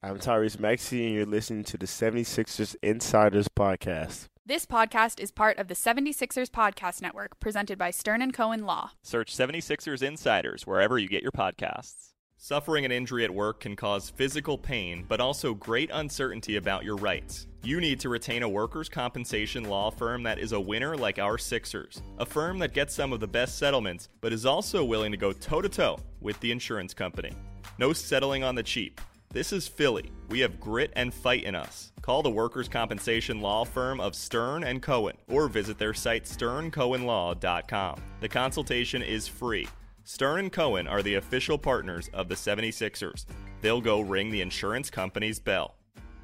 I'm Tyrese Maxey, and you're listening to the 76ers Insiders Podcast. This podcast is part of the 76ers Podcast Network, presented by Stern & Cohen Law. Search 76ers Insiders wherever you get your podcasts. Suffering an injury at work can cause physical pain, but also great uncertainty about your rights. You need to retain a workers' compensation law firm that is a winner like our Sixers. A firm that gets some of the best settlements, but is also willing to go toe-to-toe with the insurance company. No settling on the cheap. This is Philly. We have grit and fight in us. Call the workers' compensation law firm of Stern & Cohen or visit their site sterncohenlaw.com. The consultation is free. Stern & Cohen are the official partners of the 76ers. They'll go ring the insurance company's bell.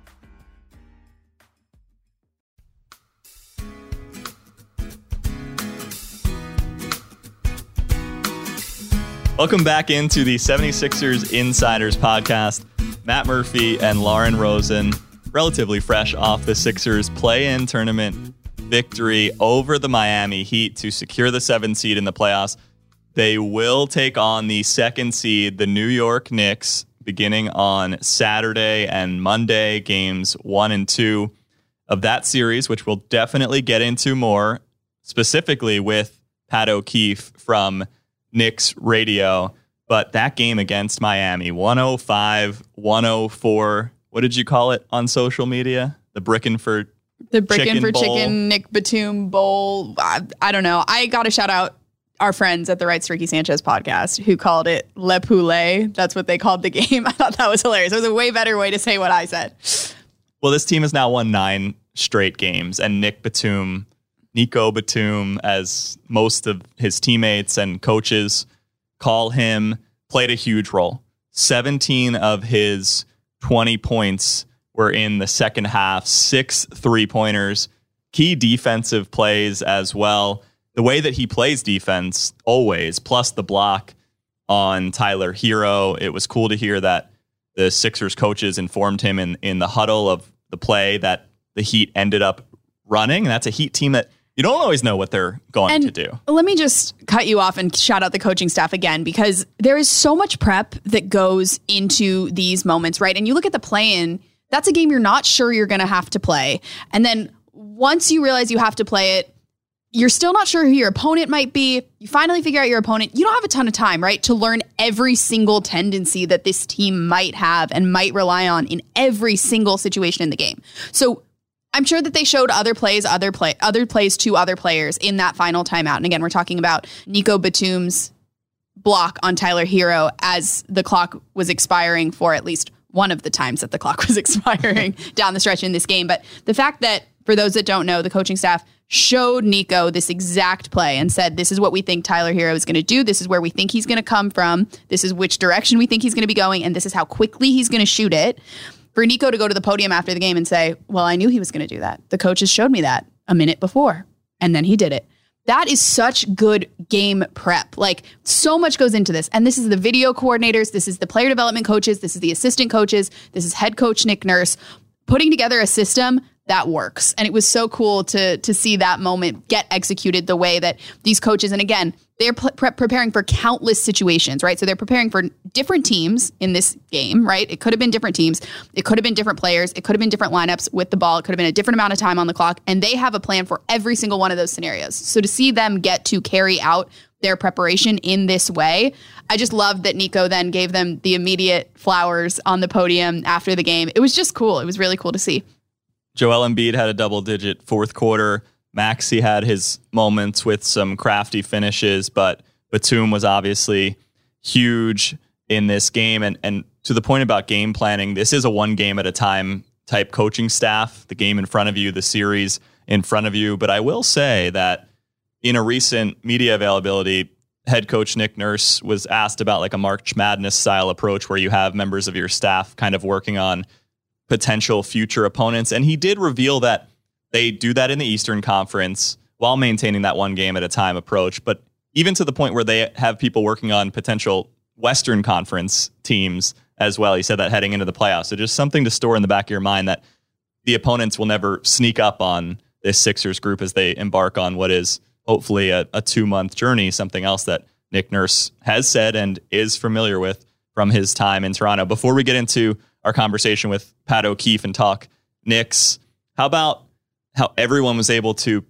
Welcome back into the 76ers Insiders Podcast. Matt Murphy and Lauren Rosen, relatively fresh off the Sixers play-in tournament victory over the Miami Heat to secure the 7th seed in the playoffs. They will take on the 2nd seed, the New York Knicks, beginning on Saturday and Monday, games 1 and 2 of that series, which we'll definitely get into more, specifically with Pat O'Keefe from Knicks Radio. But that game against Miami, 105-104, what did you call it on social media? The Brickin' for Chicken Nick Batum Bowl. I don't know. I got to shout out our friends at the Rights Ricky Sanchez podcast who called it Le Poulet. That's what they called the game. I thought that was hilarious. It was a way better way to say what I said. Well, this team has now won 9 straight games, and Nico Batum, as most of his teammates and coaches call him, played a huge role. 17 of his 20 points were in the second half, 6 3-pointers, key defensive plays as well. The way that he plays defense always, plus the block on Tyler Hero. It was cool to hear that the Sixers coaches informed him in the huddle of the play that the Heat ended up running. And that's a Heat team that you don't always know what they're going to do. Let me just cut you off and shout out the coaching staff again, because there is so much prep that goes into these moments, right? And you look at the play-in, that's a game you're not sure you're going to have to play. And then once you realize you have to play it, you're still not sure who your opponent might be. You finally figure out your opponent. You don't have a ton of time, right, to learn every single tendency that this team might have and might rely on in every single situation in the game. So I'm sure that they showed other plays to other players in that final timeout. And again, we're talking about Nico Batum's block on Tyler Hero as the clock was expiring for at least one of the times that the clock was expiring down the stretch in this game. But the fact that, for those that don't know, the coaching staff showed Nico this exact play and said, this is what we think Tyler Hero is going to do. This is where we think he's going to come from. This is which direction we think he's going to be going. And this is how quickly he's going to shoot it. For Nico to go to the podium after the game and say, well, I knew he was going to do that. The coaches showed me that a minute before, and then he did it. That is such good game prep. Like, so much goes into this. And this is the video coordinators. This is the player development coaches. This is the assistant coaches. This is head coach Nick Nurse putting together a system that works. And it was so cool to see that moment get executed the way that these coaches, and again, they're preparing for countless situations, right? So they're preparing for different teams in this game, right? It could have been different teams. It could have been different players. It could have been different lineups with the ball. It could have been a different amount of time on the clock. And they have a plan for every single one of those scenarios. So to see them get to carry out their preparation in this way, I just loved that Nico then gave them the immediate flowers on the podium after the game. It was just cool. It was really cool to see. Joel Embiid had a double-digit fourth quarter. Maxey had his moments with some crafty finishes, but Batum was obviously huge in this game. And to the point about game planning, this is a one game at a time type coaching staff, the game in front of you, the series in front of you. But I will say that in a recent media availability, head coach Nick Nurse was asked about like a March Madness style approach where you have members of your staff kind of working on potential future opponents. And he did reveal that they do that in the Eastern Conference while maintaining that one game at a time approach. But even to the point where they have people working on potential Western Conference teams as well. He said that heading into the playoffs. So just something to store in the back of your mind that the opponents will never sneak up on this Sixers group as they embark on what is hopefully a 2-month journey, something else that Nick Nurse has said and is familiar with from his time in Toronto. Before we get into our conversation with Pat O'Keefe and talk Knicks. How about how everyone was able to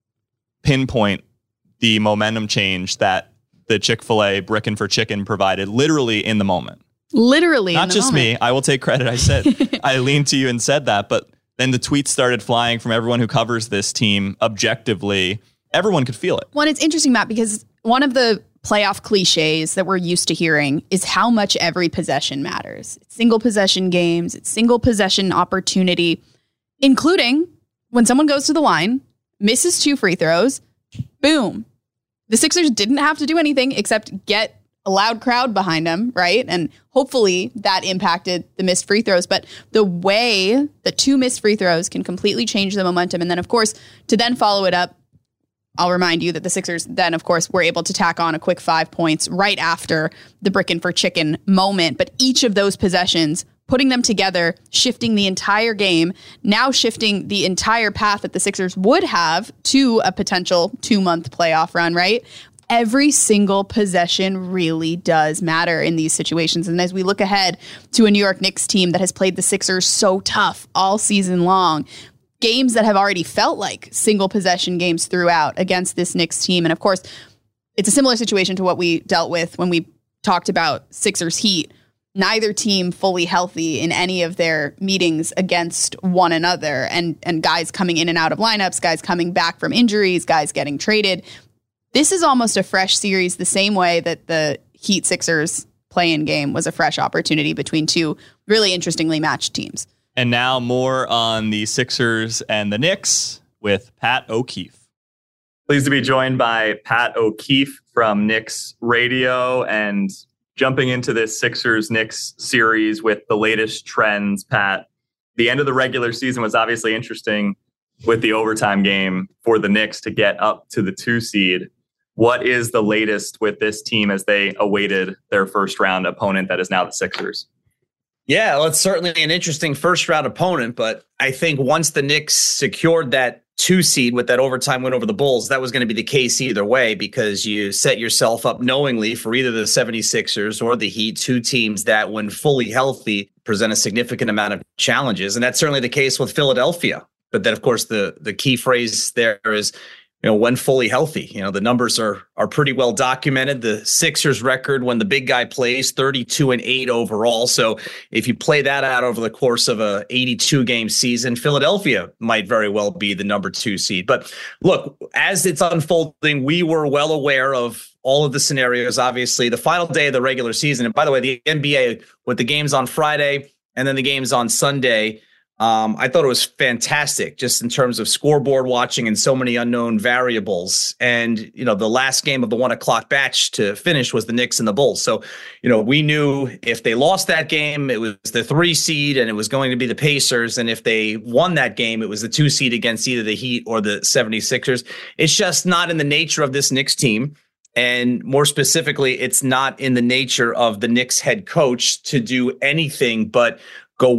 pinpoint the momentum change that the Chick-fil-A Brickin' for Chicken provided literally in the moment? Literally. Not just me. I will take credit. I said, I leaned to you and said that, but then the tweets started flying from everyone who covers this team objectively. Everyone could feel it. Well, it's interesting, Matt, because one of the playoff cliches that we're used to hearing is how much every possession matters. It's single possession games, it's single possession opportunity, including when someone goes to the line, misses 2 free throws, boom. The Sixers didn't have to do anything except get a loud crowd behind them, right? And hopefully that impacted the missed free throws. But the way the 2 missed free throws can completely change the momentum. And then, of course, to then follow it up, I'll remind you that the Sixers then, of course, were able to tack on a quick 5 points right after the Brickin' for Chicken moment. But each of those possessions, putting them together, shifting the entire game, now shifting the entire path that the Sixers would have to a potential 2-month playoff run, right? Every single possession really does matter in these situations. And as we look ahead to a New York Knicks team that has played the Sixers so tough all season long, games that have already felt like single possession games throughout against this Knicks team. And of course, it's a similar situation to what we dealt with when we talked about Sixers Heat. Neither team fully healthy in any of their meetings against one another, and guys coming in and out of lineups, guys coming back from injuries, guys getting traded. This is almost a fresh series, the same way that the Heat Sixers play-in game was a fresh opportunity between 2 really interestingly matched teams. And now more on the Sixers and the Knicks with Pat O'Keefe. Pleased to be joined by Pat O'Keefe from Knicks Radio, and jumping into this Sixers-Knicks series with the latest trends, Pat. The end of the regular season was obviously interesting with the overtime game for the Knicks to get up to the 2 seed. What is the latest with this team as they awaited their first round opponent that is now the Sixers? Yeah, well, it's certainly an interesting first round opponent, but I think once the Knicks secured that 2 seed with that overtime win over the Bulls, that was going to be the case either way, because you set yourself up knowingly for either the 76ers or the Heat, 2 teams that, when fully healthy, present a significant amount of challenges. And that's certainly the case with Philadelphia. But then, of course, the key phrase there is, when fully healthy. The numbers are pretty well documented. The Sixers record when the big guy plays, 32-8 overall. So if you play that out over the course of a 82-game season, Philadelphia might very well be the number 2 seed. But look, as it's unfolding, we were well aware of all of the scenarios. Obviously, the final day of the regular season. And by the way, the NBA, with the games on Friday and then the games on Sunday, I thought it was fantastic just in terms of scoreboard watching and so many unknown variables. And, the last game of the 1 o'clock batch to finish was the Knicks and the Bulls. So, we knew if they lost that game, it was the 3 seed and it was going to be the Pacers. And if they won that game, it was the 2 seed against either the Heat or the 76ers. It's just not in the nature of this Knicks team. And more specifically, it's not in the nature of the Knicks head coach to do anything but go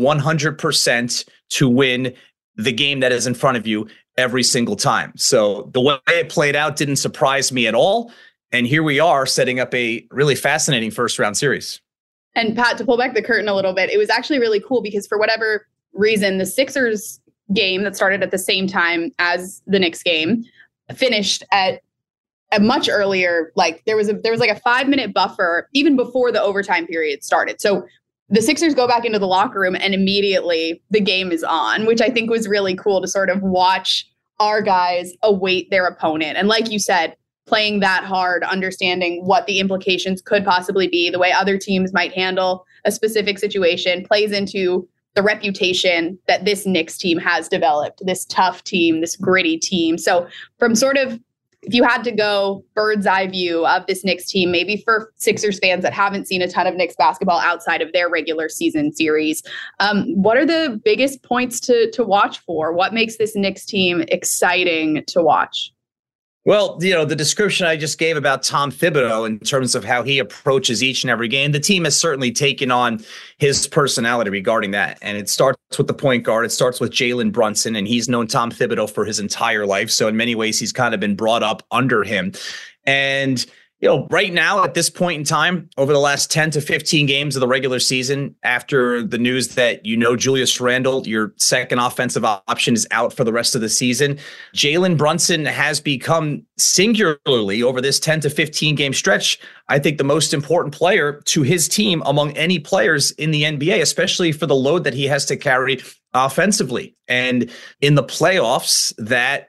100% to win the game that is in front of you every single time. So the way it played out didn't surprise me at all. And here we are setting up a really fascinating first round series. And Pat, to pull back the curtain a little bit, it was actually really cool because for whatever reason, the Sixers game that started at the same time as the Knicks game finished at a much earlier, there was like a 5-minute buffer even before the overtime period started. So the Sixers go back into the locker room and immediately the game is on, which I think was really cool to sort of watch our guys await their opponent. And like you said, playing that hard, understanding what the implications could possibly be, the way other teams might handle a specific situation plays into the reputation that this Knicks team has developed, this tough team, this gritty team. So from sort of, if you had to go bird's eye view of this Knicks team, maybe for Sixers fans that haven't seen a ton of Knicks basketball outside of their regular season series, what are the biggest points to watch for? What makes this Knicks team exciting to watch? Well, the description I just gave about Tom Thibodeau in terms of how he approaches each and every game, the team has certainly taken on his personality regarding that. And it starts with the point guard. It starts with Jalen Brunson, and he's known Tom Thibodeau for his entire life. So in many ways, he's kind of been brought up under him. And, Right now at this point in time, over the last 10 to 15 games of the regular season, after the news that, Julius Randle, your second offensive option, is out for the rest of the season, Jalen Brunson has become singularly over this 10 to 15 game stretch, I think, the most important player to his team among any players in the NBA, especially for the load that he has to carry offensively. And in the playoffs, that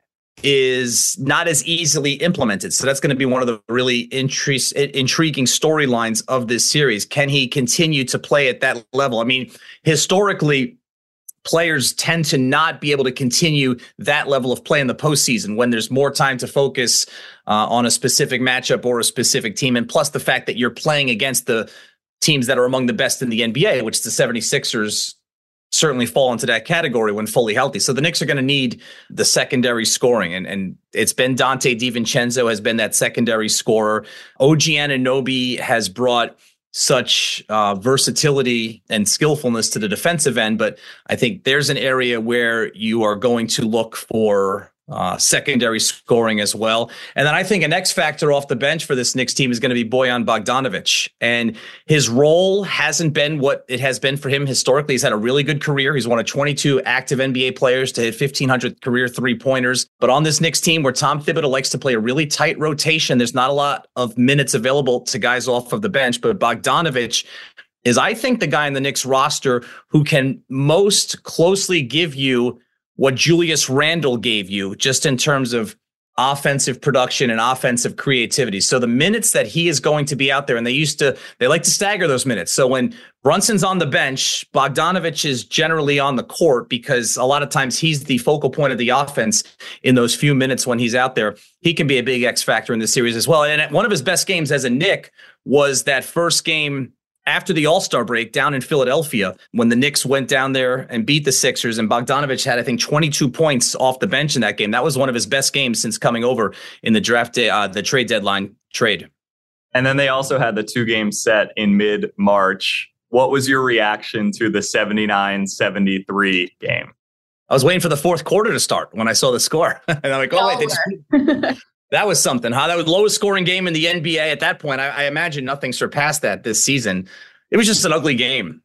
is not as easily implemented. So that's going to be one of the really intriguing storylines of this series. Can he continue to play at that level? I mean, historically, players tend to not be able to continue that level of play in the postseason when there's more time to focus on a specific matchup or a specific team. And plus the fact that you're playing against the teams that are among the best in the NBA, which the 76ers certainly fall into that category when fully healthy. So the Knicks are going to need the secondary scoring. And it's been Dante DiVincenzo has been that secondary scorer. OG Anunoby has brought such versatility and skillfulness to the defensive end. But I think there's an area where you are going to look for secondary scoring as well. And then I think an X factor off the bench for this Knicks team is going to be Bojan Bogdanovic. And his role hasn't been what it has been for him historically. He's had a really good career. He's one of 22 active NBA players to hit 1,500 career three-pointers. But on this Knicks team where Tom Thibodeau likes to play a really tight rotation, there's not a lot of minutes available to guys off of the bench. But Bogdanovic is, I think, the guy in the Knicks roster who can most closely give you what Julius Randle gave you just in terms of offensive production and offensive creativity. So the minutes that he is going to be out there, and they like to stagger those minutes. So when Brunson's on the bench, Bogdanovic is generally on the court because a lot of times he's the focal point of the offense in those few minutes when he's out there. He can be a big X factor in this series as well. And one of his best games as a Knick was that first game after the All-Star break down in Philadelphia, when the Knicks went down there and beat the Sixers, and Bogdanovic had, I think, 22 points off the bench in that game. That was one of his best games since coming over in the draft day, the trade deadline trade. And then they also had the 2-game set in mid-March. What was your reaction to the 79-73 game? I was waiting for the fourth quarter to start when I saw the score. And I'm like, oh, wait, that was something, huh? That was the lowest scoring game in the NBA at that point. I imagine nothing surpassed that this season. It was just an ugly game.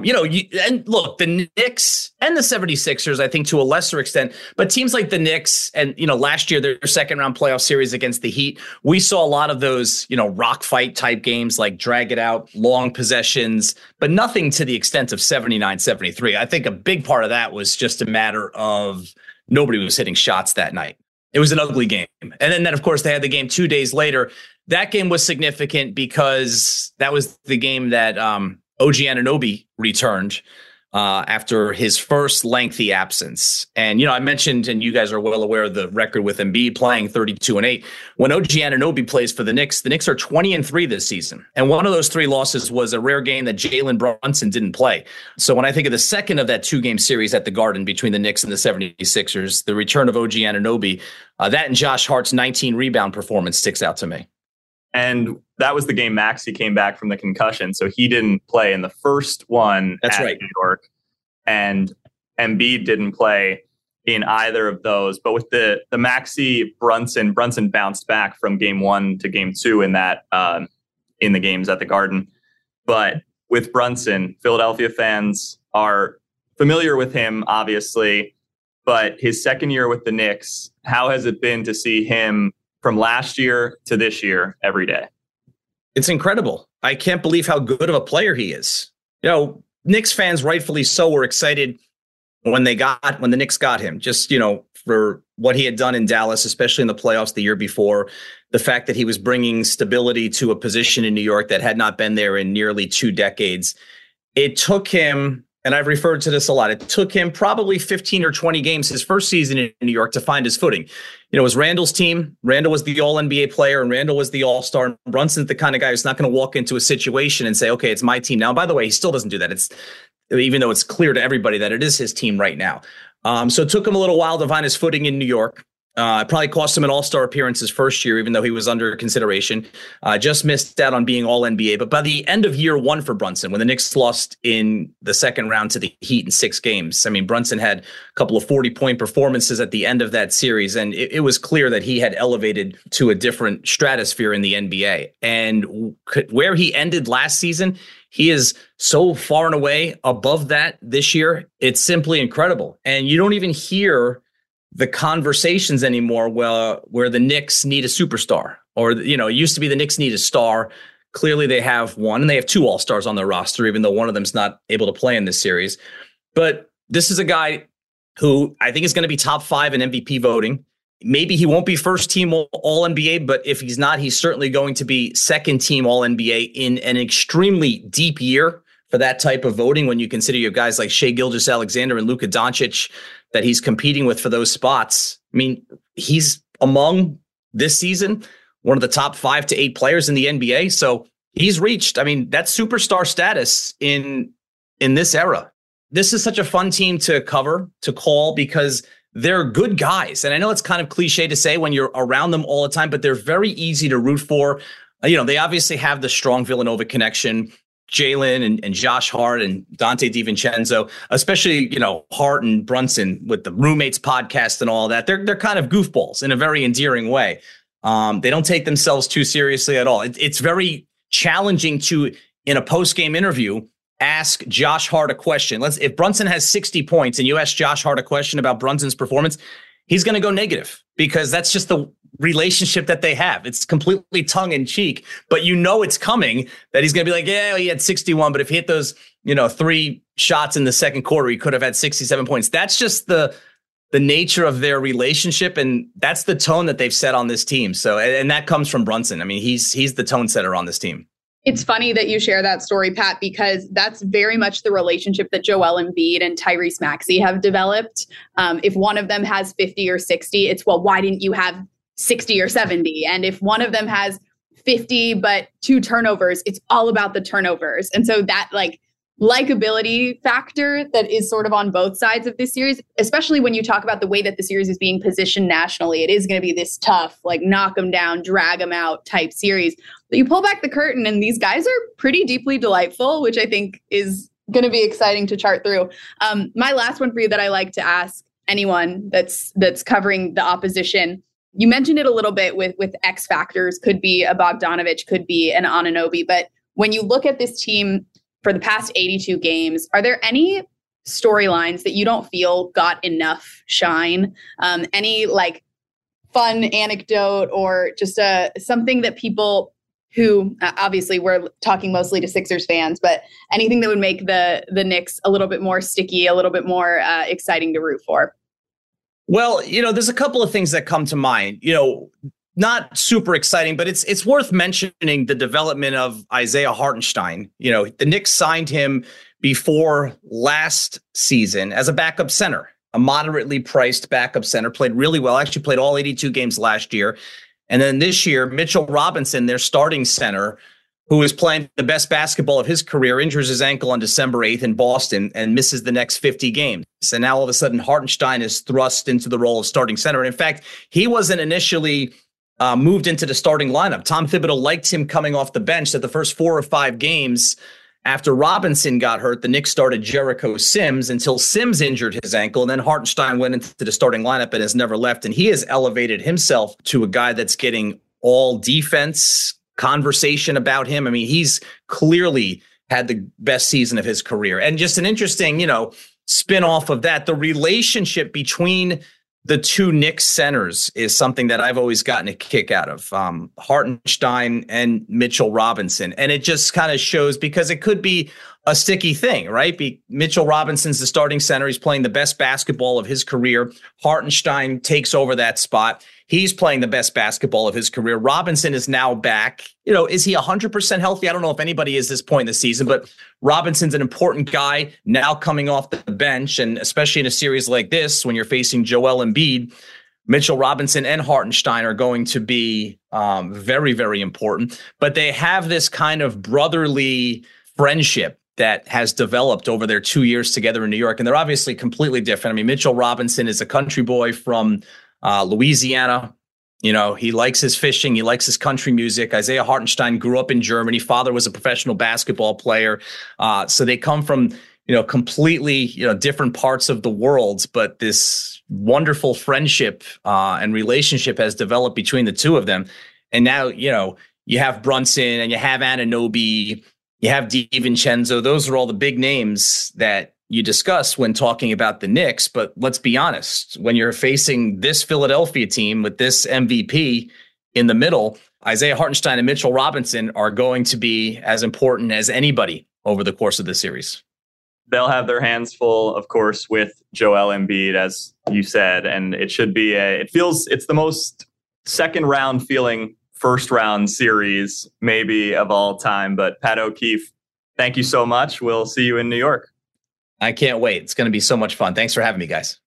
And look, the Knicks and the 76ers, I think to a lesser extent, but teams like the Knicks and, last year, their second round playoff series against the Heat, we saw a lot of those, rock fight type games, like drag it out, long possessions, but nothing to the extent of 79-73. I think a big part of that was just a matter of nobody was hitting shots that night. It was an ugly game. And then, of course, they had the game 2 days later. That game was significant because that was the game that OG Anunoby returned after his first lengthy absence. And, I mentioned, and you guys are well aware of the record with Embiid playing 32-8. When OG Anunoby plays for the Knicks are 20-3 this season. And one of those 3 losses was a rare game that Jalen Brunson didn't play. So when I think of the second of that 2-game series at the Garden between the Knicks and the 76ers, the return of OG Anunoby, that and Josh Hart's 19 rebound performance sticks out to me. And that was the game Maxey came back from the concussion. So he didn't play in the first one. That's right. New York. And Embiid didn't play in either of those. But with the Maxey Brunson bounced back from game 1 to game 2 in that in the games at the Garden. But with Brunson, Philadelphia fans are familiar with him, obviously. But his second year with the Knicks, how has it been to see him from last year to this year every day? It's incredible. I can't believe how good of a player he is. Knicks fans, rightfully so, were excited when the Knicks got him, just, for what he had done in Dallas, especially in the playoffs the year before, the fact that he was bringing stability to a position in New York that had not been there in nearly 2 decades. It took him, and I've referred to this a lot, it took him probably 15 or 20 games his first season in New York to find his footing. It was Randall's team. Randall was the all-NBA player, and Randall was the all-star. And Brunson's the kind of guy who's not going to walk into a situation and say, okay, it's my team now. By the way, he still doesn't do that. Even though it's clear to everybody that it is his team right now. So it took him a little while to find his footing in New York. Probably cost him an all-star appearance his first year, even though he was under consideration. Just missed out on being all-NBA. But by the end of year one for Brunson, when the Knicks lost in the second round to the Heat in 6 games, I mean, Brunson had a couple of 40-point performances at the end of that series, and it was clear that he had elevated to a different stratosphere in the NBA. And where he ended last season, he is so far and away above that this year. It's simply incredible. And you don't even hear the conversations anymore where the Knicks need a superstar, or, it used to be the Knicks need a star. Clearly they have one, and they have 2 all-stars on their roster, even though one of them's not able to play in this series. But this is a guy who I think is going to be top 5 in MVP voting. Maybe he won't be first team all-NBA, but if he's not, he's certainly going to be second team all-NBA in an extremely deep year for that type of voting, when you consider you have guys like Shai Gilgeous-Alexander and Luka Doncic that he's competing with for those spots. I mean, he's among this season one of the top 5 to 8 players in the NBA. So he's reached, that's superstar status in this era. This is such a fun team to cover, to call, because they're good guys. And I know it's kind of cliche to say when you're around them all the time, but they're very easy to root for. They obviously have the strong Villanova connection. Jalen and Josh Hart and Dante DiVincenzo, especially, Hart and Brunson with the Roommates podcast and all that. They're kind of goofballs in a very endearing way. They don't take themselves too seriously at all. It's very challenging to, in a post-game interview, ask Josh Hart a question. If Brunson has 60 points and you ask Josh Hart a question about Brunson's performance, he's going to go negative, because that's just the relationship that they have. It's completely tongue in cheek, but it's coming, that he's going to be like, yeah, he had 61, but if he hit those, 3 shots in the second quarter, he could have had 67 points. That's just the nature of their relationship. And that's the tone that they've set on this team. So, and that comes from Brunson. I mean, he's the tone setter on this team. It's funny that you share that story, Pat, because that's very much the relationship that Joel Embiid and Tyrese Maxey have developed. If one of them has 50 or 60, it's, well, why didn't you have 60 or 70? And if one of them has 50 but 2 turnovers, it's all about the turnovers. And so that likability factor that is sort of on both sides of this series, especially when you talk about the way that the series is being positioned nationally, it is going to be this tough, knock them down, drag them out type series. But you pull back the curtain and these guys are pretty deeply delightful, which I think is going to be exciting to chart through. My last one for you that I like to ask anyone that's covering the opposition. You mentioned it a little bit with X factors, could be a Bogdanovic, could be an Anunoby. But when you look at this team for the past 82 games, are there any storylines that you don't feel got enough shine? Any fun anecdote or just something that people who obviously we're talking mostly to Sixers fans, but anything that would make the Knicks a little bit more sticky, a little bit more exciting to root for? Well, there's a couple of things that come to mind, not super exciting, but it's worth mentioning the development of Isaiah Hartenstein. The Knicks signed him before last season as a backup center, a moderately priced backup center, played really well, actually played all 82 games last year. And then this year, Mitchell Robinson, their starting center, who is playing the best basketball of his career, injures his ankle on December 8th in Boston and misses the next 50 games. And now all of a sudden, Hartenstein is thrust into the role of starting center. And in fact, he wasn't initially moved into the starting lineup. Tom Thibodeau liked him coming off the bench. That the first 4 or 5 games after Robinson got hurt, the Knicks started Jericho Sims until Sims injured his ankle. And then Hartenstein went into the starting lineup and has never left. And he has elevated himself to a guy that's getting all defense conversation about him. I mean, he's clearly had the best season of his career. And just an interesting, spin off of that, the relationship between the two Knicks centers is something that I've always gotten a kick out of, Hartenstein and Mitchell Robinson. And it just kind of shows, because it could be a sticky thing, right? Mitchell Robinson's the starting center. He's playing the best basketball of his career. Hartenstein takes over that spot. He's playing the best basketball of his career. Robinson is now back. Is he 100% healthy? I don't know if anybody is this point in the season, but Robinson's an important guy now coming off the bench. And especially in a series like this, when you're facing Joel Embiid, Mitchell Robinson and Hartenstein are going to be very, very important. But they have this kind of brotherly friendship that has developed over their 2 years together in New York. And they're obviously completely different. I mean, Mitchell Robinson is a country boy from Louisiana. You know, he likes his fishing. He likes his country music. Isaiah Hartenstein grew up in Germany. Father was a professional basketball player. So they come from, completely, different parts of the world. But this wonderful friendship and relationship has developed between the two of them. And now, you have Brunson and you have Anunoby, you have DiVincenzo. Those are all the big names that you discuss when talking about the Knicks. But let's be honest, when you're facing this Philadelphia team with this MVP in the middle, Isaiah Hartenstein and Mitchell Robinson are going to be as important as anybody over the course of the series. They'll have their hands full, of course, with Joel Embiid, as you said, and it should be it's the most second round feeling first round series maybe of all time. But Pat O'Keefe, thank you so much. We'll see you in New York. I can't wait. It's going to be so much fun. Thanks for having me, guys.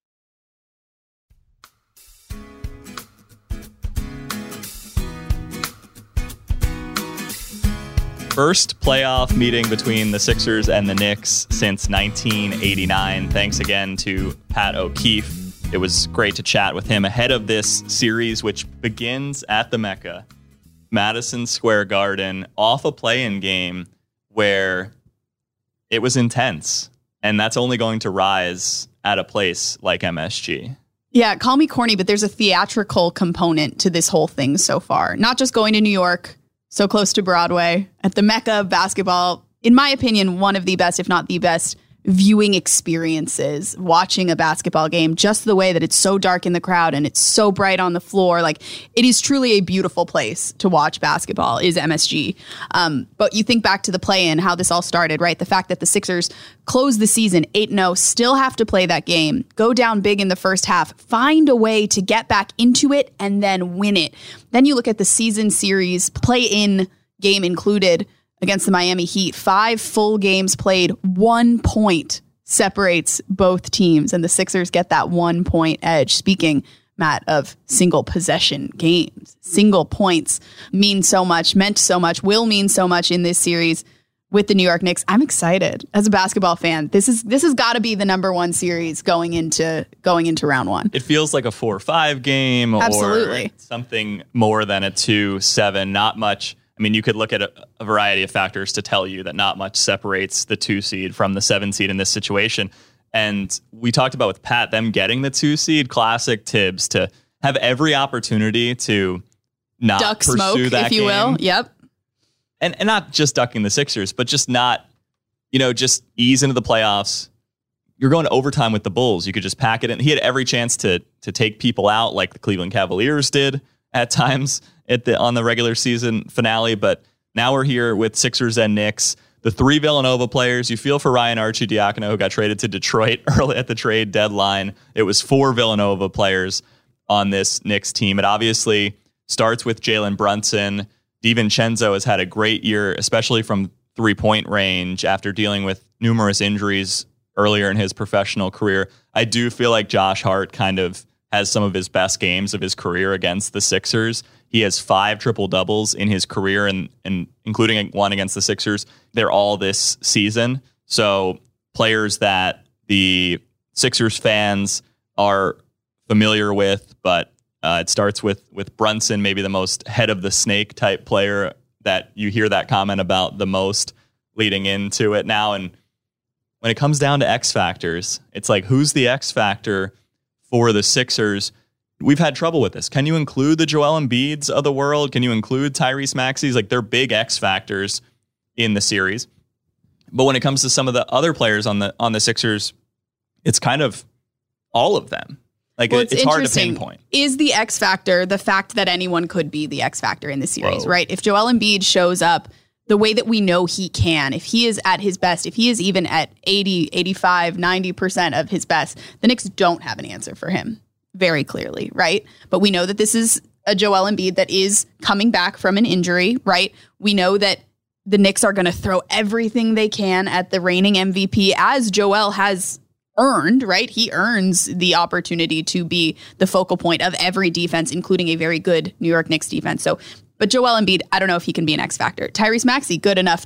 First playoff meeting between the Sixers and the Knicks since 1989. Thanks again to Pat O'Keefe. It was great to chat with him ahead of this series, which begins at the Mecca, Madison Square Garden, off a play-in game where it was intense. And that's only going to rise at a place like MSG. Yeah, call me corny, but there's a theatrical component to this whole thing so far. Not just going to New York, so close to Broadway, at the Mecca of basketball. In my opinion, one of the best, if not the best, viewing experiences watching a basketball game, just the way that it's so dark in the crowd and it's so bright on the floor. Like, it is truly a beautiful place to watch basketball is MSG. But you think back to the play-in, how this all started, right? The fact that the Sixers close the season 8-0, still have to play that game, go down big in the first half, find a way to get back into it and then win it. Then you look at the season series, play-in game included, against the Miami Heat. 5 full games played, 1 point separates both teams, and the Sixers get that 1 point edge. Speaking, Matt, of single possession games, single points mean so much, meant so much, will mean so much in this series with the New York Knicks. I'm excited as a basketball fan. This has got to be the number one series going into round one. It feels like a 4-5 game. Absolutely. Or something more than a 2-7. Not much. I mean, you could look at a variety of factors to tell you that not much separates the 2 seed from the 7 seed in this situation. And we talked about with Pat, them getting the 2 seed, classic Tibbs, to have every opportunity to not duck pursue smoke, that if you game. will. Yep. And not just ducking the Sixers, but just not, just ease into the playoffs. You're going to overtime with the Bulls. You could just pack it in. He had every chance to take people out like the Cleveland Cavaliers did at times on the regular season finale. But now we're here with Sixers and Knicks. The 3 Villanova players, you feel for Ryan Arcidiacono, who got traded to Detroit early at the trade deadline. It was 4 Villanova players on this Knicks team. It obviously starts with Jalen Brunson. DiVincenzo has had a great year, especially from 3-point range after dealing with numerous injuries earlier in his professional career. I do feel like Josh Hart kind of has some of his best games of his career against the Sixers. He has 5 triple-doubles in his career, and including one against the Sixers. They're all this season. So players that the Sixers fans are familiar with, but it starts with Brunson, maybe the most head-of-the-snake type player that you hear that comment about the most leading into it now. And when it comes down to X factors, it's like, who's the X factor for the Sixers? We've had trouble with this. Can you include the Joel Embiids of the world? Can you include Tyrese Maxey's? Like, they're big X factors in the series. But when it comes to some of the other players on the Sixers, it's kind of all of them. Like, well, it's hard to pinpoint. Is the X factor the fact that anyone could be the X factor in the series, right? If Joel Embiid shows up the way that we know he can, if he is at his best, if he is even at 80, 85, 90% of his best, the Knicks don't have an answer for him. Very clearly, right? But we know that this is a Joel Embiid that is coming back from an injury, right? We know that the Knicks are going to throw everything they can at the reigning MVP, as Joel has earned, right? He earns the opportunity to be the focal point of every defense, including a very good New York Knicks defense. So, but Joel Embiid, I don't know if he can be an X factor. Tyrese Maxey, good enough to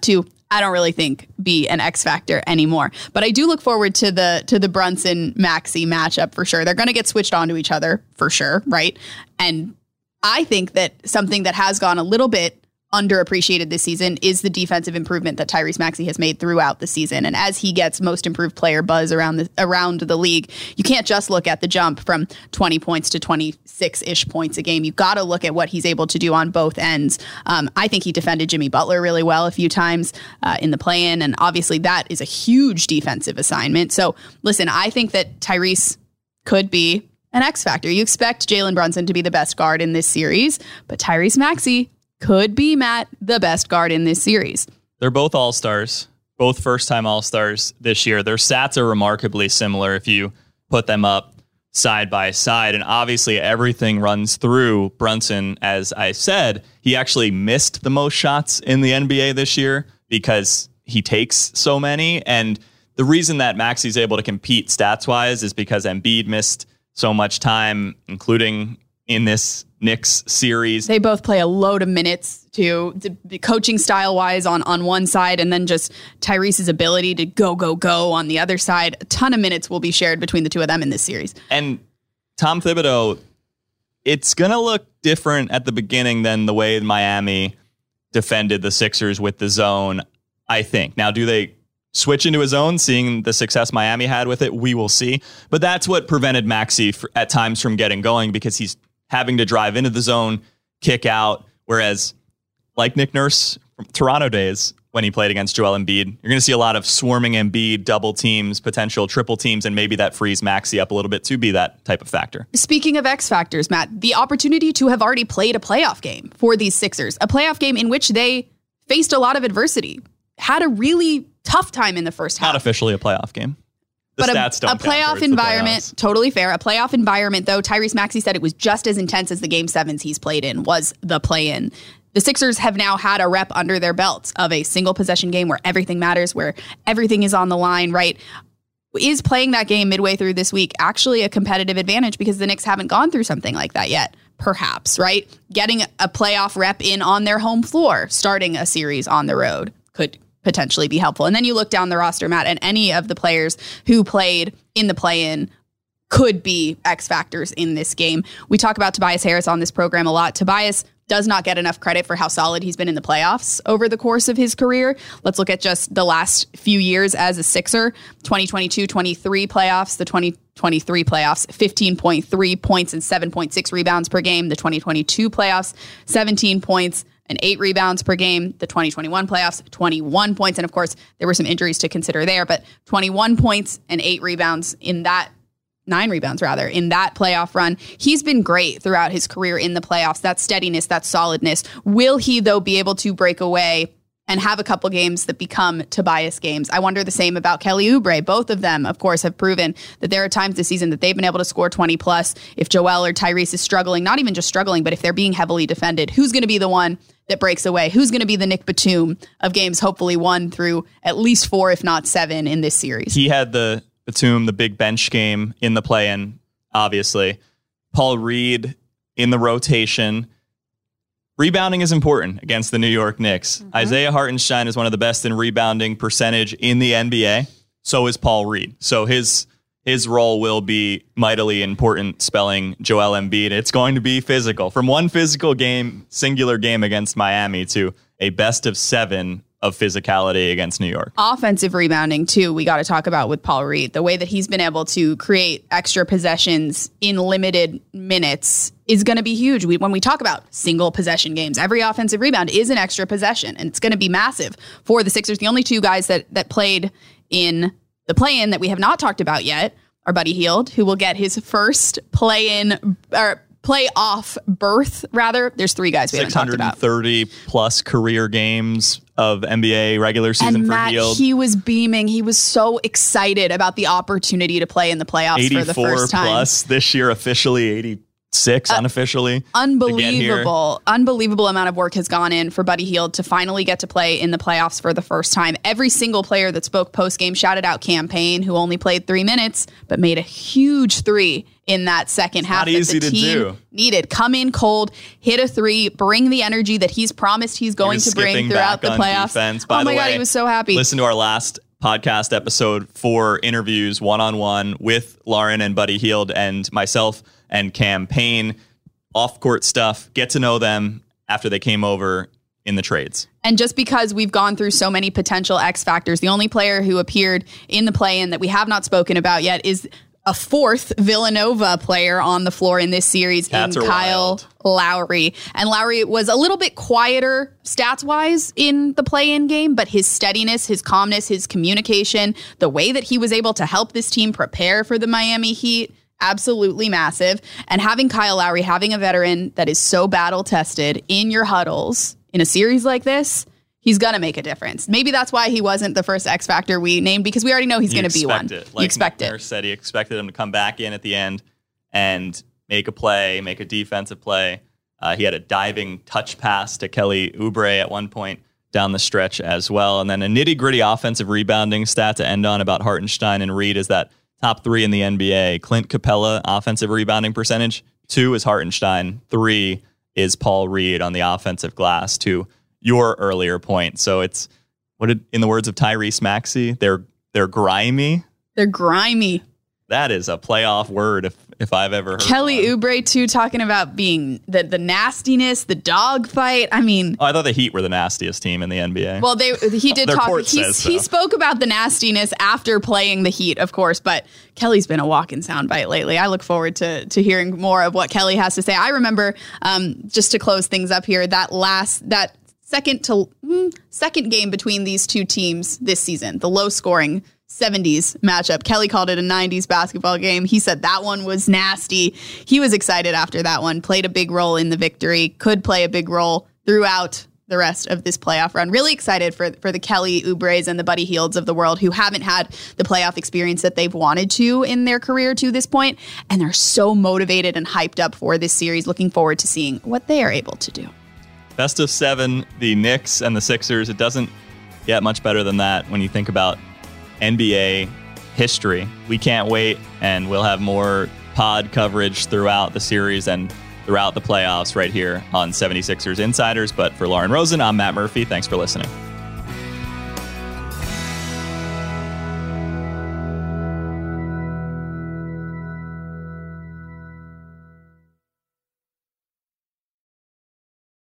I don't really think be an X factor anymore. But I do look forward to the Brunson Maxey matchup for sure. They're going to get switched onto each other for sure, right? And I think that something that has gone a little bit underappreciated this season is the defensive improvement that Tyrese Maxey has made throughout the season. And as he gets most improved player buzz around the league, you can't just look at the jump from 20 points to 26-ish points a game. You got to look at what he's able to do on both ends. I think he defended Jimmy Butler really well a few times in the play-in, and obviously that is a huge defensive assignment. So listen, I think that Tyrese could be an X factor. You expect Jalen Brunson to be the best guard in this series, but Tyrese Maxey could be, Matt, the best guard in this series. They're both all-stars, both first-time all-stars this year. Their stats are remarkably similar if you put them up side by side. And obviously everything runs through Brunson. As I said, he actually missed the most shots in the NBA this year because he takes so many. And the reason that Maxey's able to compete stats-wise is because Embiid missed so much time, including in this Knicks series. They both play a load of minutes too, the coaching style wise on one side, and then just Tyrese's ability to go on the other side. A ton of minutes will be shared between the two of them in this series. And Tom Thibodeau, it's going to look different at the beginning than the way Miami defended the Sixers with the zone, I think. Now, do they switch into his zone, seeing the success Miami had with it? We will see. But that's what prevented Maxey at times from getting going, because he's having to drive into the zone, kick out. Whereas, like Nick Nurse from Toronto days, when he played against Joel Embiid, you're going to see a lot of swarming Embiid, double teams, potential triple teams, and maybe that frees Maxey up a little bit to be that type of factor. Speaking of X factors, Matt, the opportunity to have already played a playoff game for these Sixers, a playoff game in which they faced a lot of adversity, had a really tough time in the first half. Not officially a playoff game. But a playoff environment, totally fair. A playoff environment, though, Tyrese Maxey said it was just as intense as the Game 7s he's played in, was the play-in. The Sixers have now had a rep under their belts of a single possession game where everything matters, where everything is on the line, right? Is playing that game midway through this week actually a competitive advantage because the Knicks haven't gone through something like that yet? Perhaps, right? Getting a playoff rep in on their home floor, starting a series on the road could potentially be helpful. And then you look down the roster, Matt, and any of the players who played in the play-in could be X factors in this game. We talk about Tobias Harris on this program a lot. Tobias does not get enough credit for how solid he's been in the playoffs over the course of his career. Let's look at just the last few years as a Sixer. 2022-23 playoffs, the 2023 playoffs, 15.3 points and 7.6 rebounds per game. The 2022 playoffs, 17 points and 8 rebounds per game. The 2021 playoffs, 21 points. And of course, there were some injuries to consider there, but 21 points and 8 rebounds in that 9 rebounds rather, in that playoff run. He's been great throughout his career in the playoffs. That steadiness, that solidness. Will he, though, be able to break away and have a couple games that become Tobias games? I wonder the same about Kelly Oubre. Both of them, of course, have proven that there are times this season that they've been able to score 20 plus. If Joel or Tyrese is struggling, not even just struggling, but if they're being heavily defended, who's going to be the one that breaks away? Who's going to be the Nick Batum of games hopefully 1 through at least 4, if not 7 in this series? He had the Batum, the big bench game in the play-in, obviously. Paul Reed in the rotation. Rebounding is important against the New York Knicks. Mm-hmm. Isaiah Hartenstein is one of the best in rebounding percentage in the NBA. So is Paul Reed. So his role will be mightily important spelling Joel Embiid. It's going to be physical. From one physical game, singular game against Miami to a best of 7 of physicality against New York. Offensive rebounding, too, we got to talk about with Paul Reed. The way that he's been able to create extra possessions in limited minutes is going to be huge. When we talk about single possession games, every offensive rebound is an extra possession, and it's going to be massive for the Sixers. The only 2 guys that played in the play-in that we have not talked about yet are Buddy Hield, who will get his first playoff berth, rather. There's 3 guys we haven't talked about. 630 plus career games of NBA regular season and for Matt, Hield. He was beaming. He was so excited about the opportunity to play in the playoffs for the first time. 84 plus this year, officially 6 unofficially. Unbelievable amount of work has gone in for Buddy Hield to finally get to play in the playoffs for the first time. Every single player that spoke post-game shouted out Cam Payne, who only played 3 minutes, but made a huge 3 in that second half that the team needed. Come in cold, hit a 3, bring the energy that he's promised he's going to bring throughout the playoffs. Defense. Oh my God, he was so happy. Listen to our last podcast episode for interviews one-on-one with Lauren and Buddy Hield and myself and Cam Payne, off-court stuff, get to know them after they came over in the trades. And just because we've gone through so many potential X factors, the only player who appeared in the play-in that we have not spoken about yet is a 4th Villanova player on the floor in this series in Kyle Lowry. And Lowry was a little bit quieter stats-wise in the play-in game, but his steadiness, his calmness, his communication, the way that he was able to help this team prepare for the Miami Heat, absolutely massive. And having Kyle Lowry, having a veteran that is so battle-tested in your huddles in a series like this, he's going to make a difference. Maybe that's why he wasn't the first X Factor we named, because we already know he's going to be one. You expect it. Like Nurse said, he expected him to come back in at the end and make a play, make a defensive play. He had a diving touch pass to Kelly Oubre at one point down the stretch as well. And then a nitty-gritty offensive rebounding stat to end on about Hartenstein and Reed is that top 3 in the NBA. Clint Capella, offensive rebounding percentage. 2 is Hartenstein. 3 is Paul Reed on the offensive glass, to your earlier point. So it's, in the words of Tyrese Maxey, they're grimy. They're grimy. That is a playoff word if I've ever heard Kelly Oubre, too, talking about being the nastiness, the dogfight. I mean... I thought the Heat were the nastiest team in the NBA. Well, he did talk... He spoke about the nastiness after playing the Heat, of course, but Kelly's been a walking soundbite lately. I look forward to hearing more of what Kelly has to say. I remember, just to close things up here, that second game between these two teams this season, the low-scoring 70s matchup. Kelly called it a 90s basketball game. He said that one was nasty. He was excited after that one, played a big role in the victory, could play a big role throughout the rest of this playoff run. Really excited for the Kelly Oubres and the Buddy Hields of the world who haven't had the playoff experience that they've wanted to in their career to this point. And they're so motivated and hyped up for this series. Looking forward to seeing what they are able to do. Best of 7, the Knicks and the Sixers. It doesn't get much better than that when you think about NBA history. We can't wait, and we'll have more pod coverage throughout the series and throughout the playoffs right here on 76ers Insiders. But for Lauren Rosen, I'm Matt Murphy. Thanks for listening.